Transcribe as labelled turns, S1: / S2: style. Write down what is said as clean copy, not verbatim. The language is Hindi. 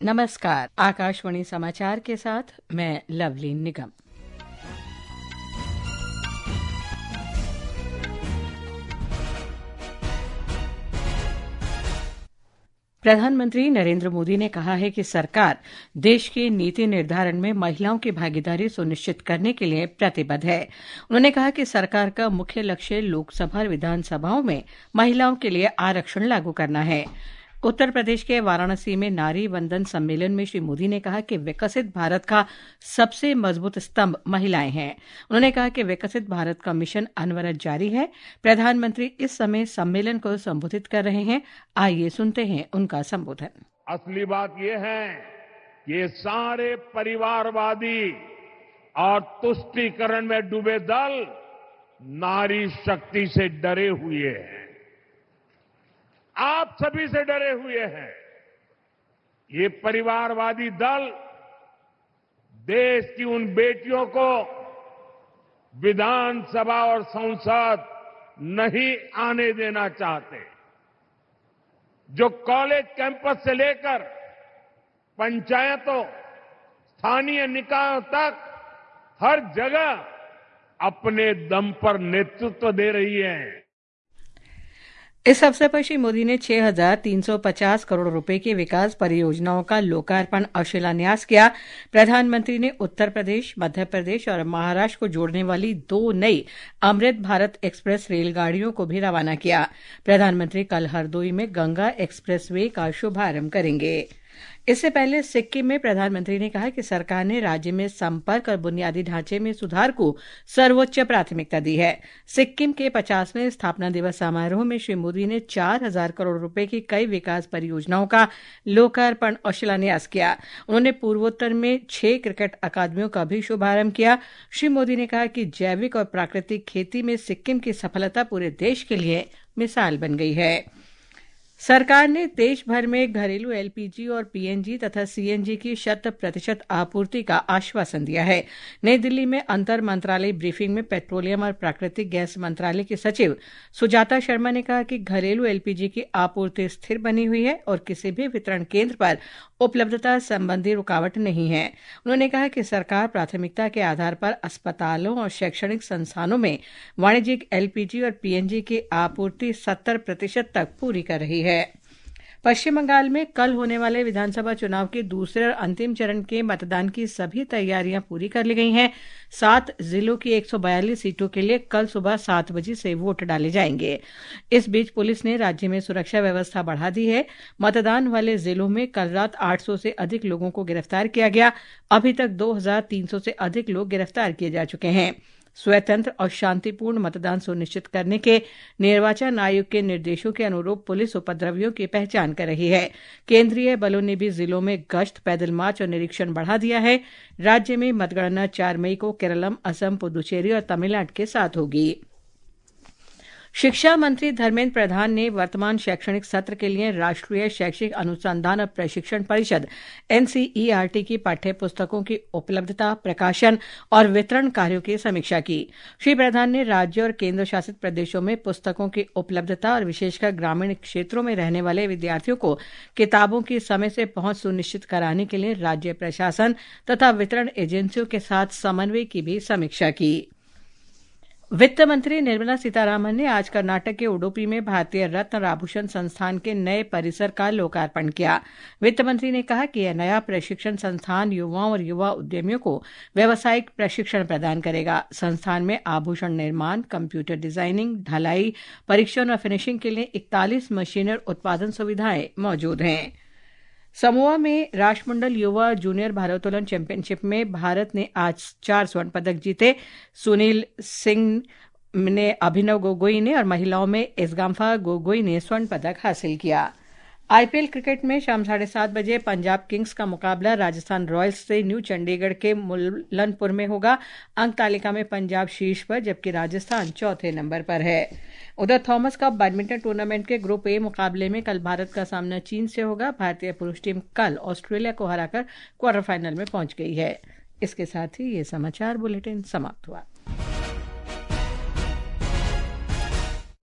S1: नमस्कार, आकाशवाणी समाचार के साथ मैं लवलीन निगम। प्रधानमंत्री नरेंद्र मोदी ने कहा है कि सरकार देश के नीति निर्धारण में महिलाओं की भागीदारी सुनिश्चित करने के लिए प्रतिबद्ध है। उन्होंने कहा कि सरकार का मुख्य लक्ष्य लोकसभा और विधानसभाओं में महिलाओं के लिए आरक्षण लागू करना है। उत्तर प्रदेश के वाराणसी में नारी वंदन सम्मेलन में श्री मोदी ने कहा कि विकसित भारत का सबसे मजबूत स्तंभ महिलाएं हैं। उन्होंने कहा कि विकसित भारत का मिशन अनवरत जारी है। प्रधानमंत्री इस समय सम्मेलन को संबोधित कर रहे हैं। आइए सुनते हैं उनका संबोधन।
S2: असली बात यह है कि ये सारे परिवारवादी और तुष्टीकरण में डूबे दल नारी शक्ति से डरे हुए हैं, आप सभी से डरे हुए हैं। ये परिवारवादी दल देश की उन बेटियों को विधानसभा और संसद नहीं आने देना चाहते, जो कॉलेज कैंपस से लेकर पंचायतों, स्थानीय निकायों तक हर जगह अपने दम पर नेतृत्व दे रही है।
S1: इस अवसर पर श्री मोदी ने 6,350 करोड़ रुपए की विकास परियोजनाओं का लोकार्पण और शिलान्यास किया। प्रधानमंत्री ने उत्तर प्रदेश, मध्य प्रदेश और महाराष्ट्र को जोड़ने वाली 2 नई अमृत भारत एक्सप्रेस रेलगाड़ियों को भी रवाना किया। प्रधानमंत्री कल हरदोई में गंगा एक्सप्रेस वे का शुभारंभ करेंगे। इससे पहले सिक्किम में प्रधानमंत्री ने कहा कि सरकार ने राज्य में संपर्क और बुनियादी ढांचे में सुधार को सर्वोच्च प्राथमिकता दी है। सिक्किम के 50वें स्थापना दिवस समारोह में श्री मोदी ने 4,000 करोड़ रुपए की कई विकास परियोजनाओं का लोकार्पण और शिलान्यास किया। उन्होंने पूर्वोत्तर में 6 क्रिकेट अकादमियों का भी शुभारंभ किया। श्री मोदी ने कहा कि जैविक और प्राकृतिक खेती में सिक्किम की सफलता पूरे देश के लिए मिसाल बन गई है। सरकार ने देश भर में घरेलू एलपीजी और पीएनजी तथा सीएनजी की 100% आपूर्ति का आश्वासन दिया है। नई दिल्ली में अंतर मंत्रालय ब्रीफिंग में पेट्रोलियम और प्राकृतिक गैस मंत्रालय की सचिव सुजाता शर्मा ने कहा कि घरेलू एलपीजी की आपूर्ति स्थिर बनी हुई है और किसी भी वितरण केंद्र पर उपलब्धता संबंधी रुकावट नहीं है। उन्होंने कहा कि सरकार प्राथमिकता के आधार पर अस्पतालों और शैक्षणिक संस्थानों में वाणिज्यिक एलपीजी और पीएनजी की आपूर्ति 70% तक पूरी कर रही है। पश्चिम बंगाल में कल होने वाले विधानसभा चुनाव के दूसरे और अंतिम चरण के मतदान की सभी तैयारियां पूरी कर ली गई हैं। 7 जिलों की 142 सीटों के लिए कल सुबह 7 बजे से वोट डाले जाएंगे। इस बीच पुलिस ने राज्य में सुरक्षा व्यवस्था बढ़ा दी है। मतदान वाले जिलों में कल रात 800 से अधिक लोगों को गिरफ्तार किया गया। अभी तक 2,300 से अधिक लोग गिरफ्तार किए जा चुके हैं। स्वतंत्र और शांतिपूर्ण मतदान सुनिश्चित करने के निर्वाचन आयोग के निर्देशों के अनुरूप पुलिस उपद्रवियों की पहचान कर रही है। केंद्रीय बलों ने भी जिलों में गश्त, पैदल मार्च और निरीक्षण बढ़ा दिया है। राज्य में मतगणना 4 मई को केरलम, असम, पुदुचेरी और तमिलनाडु के साथ होगी। शिक्षा मंत्री धर्मेंद्र प्रधान ने वर्तमान शैक्षणिक सत्र के लिए राष्ट्रीय शैक्षिक अनुसंधान और प्रशिक्षण परिषद एनसीईआरटी की पाठ्य पुस्तकों की उपलब्धता, प्रकाशन और वितरण कार्यों की समीक्षा की। श्री प्रधान ने राज्य और केंद्र शासित प्रदेशों में पुस्तकों की उपलब्धता और विशेषकर ग्रामीण क्षेत्रों में रहने वाले विद्यार्थियों को किताबों की समय से पहुंच सुनिश्चित कराने के लिए राज्य प्रशासन तथा वितरण एजेंसियों के साथ समन्वय की भी समीक्षा की। वित्त मंत्री निर्मला सीतारामन ने आज कर्नाटक के उडुपी में भारतीय रत्न और आभूषण संस्थान के नए परिसर का लोकार्पण किया। वित्त मंत्री ने कहा कि यह नया प्रशिक्षण संस्थान युवाओं और युवा उद्यमियों को व्यावसायिक प्रशिक्षण प्रदान करेगा। संस्थान में आभूषण निर्माण, कंप्यूटर डिजाइनिंग, ढलाई, परीक्षण और फिनिशिंग के लिए 41 मशीनें और उत्पादन सुविधाएं मौजूद हैं। समोआ में राष्ट्रमंडल युवा जूनियर भारोत्तोलन चैंपियनशिप में भारत ने आज 4 स्वर्ण पदक जीते। सुनील सिंह ने, अभिनव गोगोई ने और महिलाओं में एसगांफा गोगोई ने स्वर्ण पदक हासिल किया। आईपीएल क्रिकेट में शाम 7:30 बजे पंजाब किंग्स का मुकाबला राजस्थान रॉयल्स से न्यू चंडीगढ़ के मुल्लनपुर में होगा। अंक तालिका में पंजाब शीर्ष पर जबकि राजस्थान चौथे नंबर पर है। उधर थॉमस कप बैडमिंटन टूर्नामेंट के ग्रुप ए मुकाबले में कल भारत का सामना चीन से होगा। भारतीय पुरुष टीम कल ऑस्ट्रेलिया को हराकर क्वार्टर फाइनल में पहुंच गई है। इसके साथ ही ये समाचार बुलेटिन समाप्त हुआ।